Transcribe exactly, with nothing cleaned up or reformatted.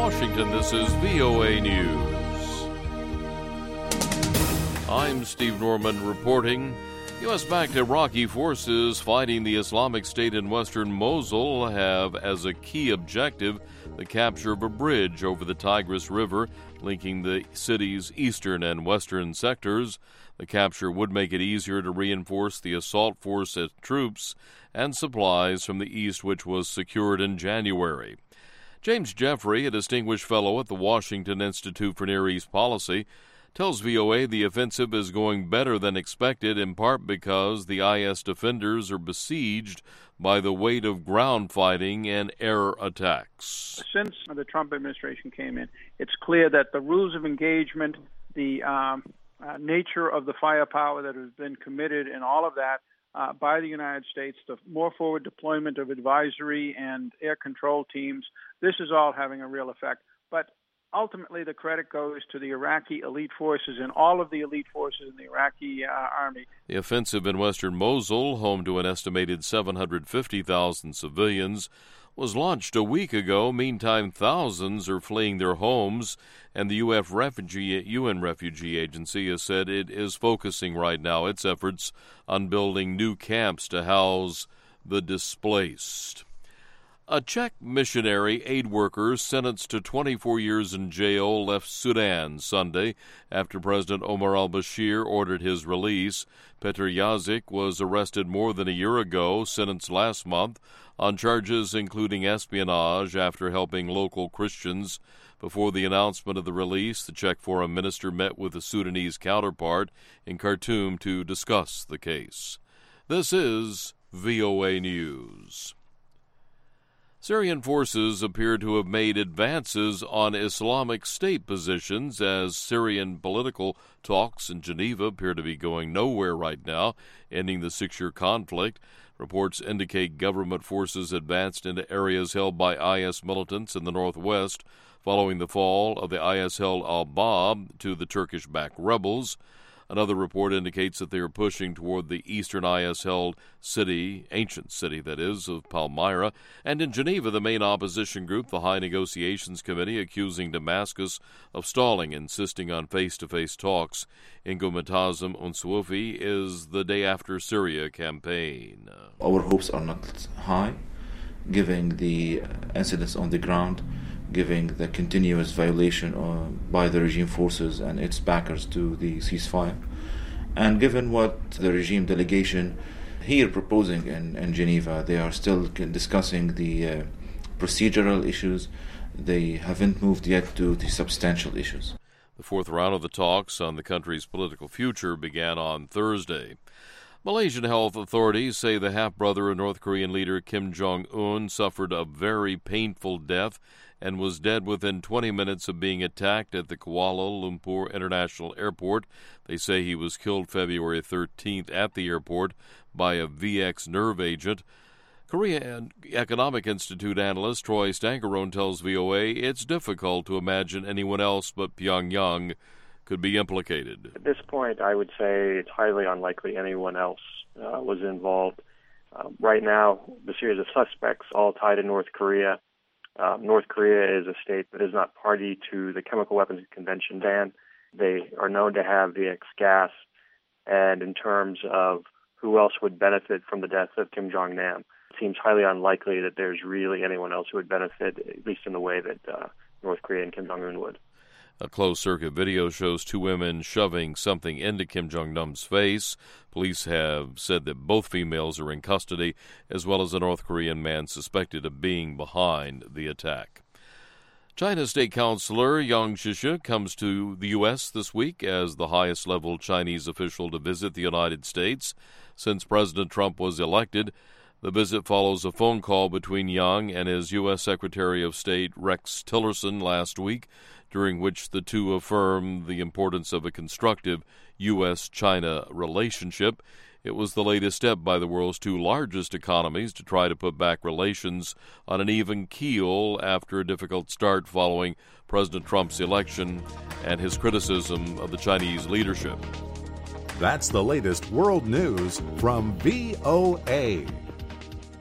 Washington, this is V O A News. I'm Steve Norman reporting. U S-backed Iraqi forces fighting the Islamic State in western Mosul have as a key objective the capture of a bridge over the Tigris River linking the city's eastern and western sectors. The capture would make it easier to reinforce the assault force as troops and supplies from the east, which was secured in January. James Jeffrey, a distinguished fellow at the Washington Institute for Near East Policy, tells V O A the offensive is going better than expected, in part because the I S defenders are besieged by the weight of ground fighting and air attacks. Since the Trump administration came in, it's clear that the rules of engagement, the um, uh, nature of the firepower that has been committed and all of that uh, by the United States, the more forward deployment of advisory and air control teams, this is all having a real effect. But ultimately, the credit goes to the Iraqi elite forces and all of the elite forces in the Iraqi uh, army. The offensive in western Mosul, home to an estimated seven hundred fifty thousand civilians, was launched a week ago. Meantime, thousands are fleeing their homes, and the U F refugee, U N Refugee Agency has said it is focusing right now its efforts on building new camps to house the displaced. A Czech missionary aid worker sentenced to twenty-four years in jail left Sudan Sunday after President Omar al-Bashir ordered his release. Petr Jazik was arrested more than a year ago, sentenced last month, on charges including espionage after helping local Christians. Before the announcement of the release, the Czech foreign minister met with the Sudanese counterpart in Khartoum to discuss the case. This is V O A News. Syrian forces appear to have made advances on Islamic State positions as Syrian political talks in Geneva appear to be going nowhere right now, ending the six-year conflict. Reports indicate government forces advanced into areas held by I S militants in the northwest following the fall of the I S-held al-Bab to the Turkish-backed rebels. Another report indicates that they are pushing toward the eastern I S-held city, ancient city, that is, of Palmyra. And in Geneva, the main opposition group, the High Negotiations Committee, accusing Damascus of stalling, insisting on face-to-face talks. Ingo Matazim Unsoufi is the Day After Syria campaign. Our hopes are not high, given the incidents on the ground, given the continuous violation uh, by the regime forces and its backers to the ceasefire, and given what the regime delegation here proposing in, in Geneva, they are still discussing the uh, procedural issues. They haven't moved yet to the substantial issues. The fourth round of the talks on the country's political future began on Thursday. Malaysian health authorities say the half-brother of North Korean leader Kim Jong-un suffered a very painful death and was dead within twenty minutes of being attacked at the Kuala Lumpur International Airport. They say he was killed February thirteenth at the airport by a V X nerve agent. Korea Economic Institute analyst Troy Stankerone tells V O A it's difficult to imagine anyone else but Pyongyang could be implicated. At this point, I would say it's highly unlikely anyone else uh, was involved. Uh, right now, the series of suspects all tied to North Korea. Uh, North Korea is a state that is not party to the Chemical Weapons Convention ban. They are known to have V X gas, and in terms of who else would benefit from the death of Kim Jong-nam, it seems highly unlikely that there's really anyone else who would benefit, at least in the way that uh, North Korea and Kim Jong-un would. A closed-circuit video shows two women shoving something into Kim Jong-nam's face. Police have said that both females are in custody, as well as a North Korean man suspected of being behind the attack. China's State Councilor Yang Jiechi comes to the U S this week as the highest-level Chinese official to visit the United States since President Trump was elected. The visit follows a phone call between Yang and his U S Secretary of State Rex Tillerson last week, during which the two affirmed the importance of a constructive U S China relationship. It was the latest step by the world's two largest economies to try to put back relations on an even keel after a difficult start following President Trump's election and his criticism of the Chinese leadership. That's the latest world news from V O A.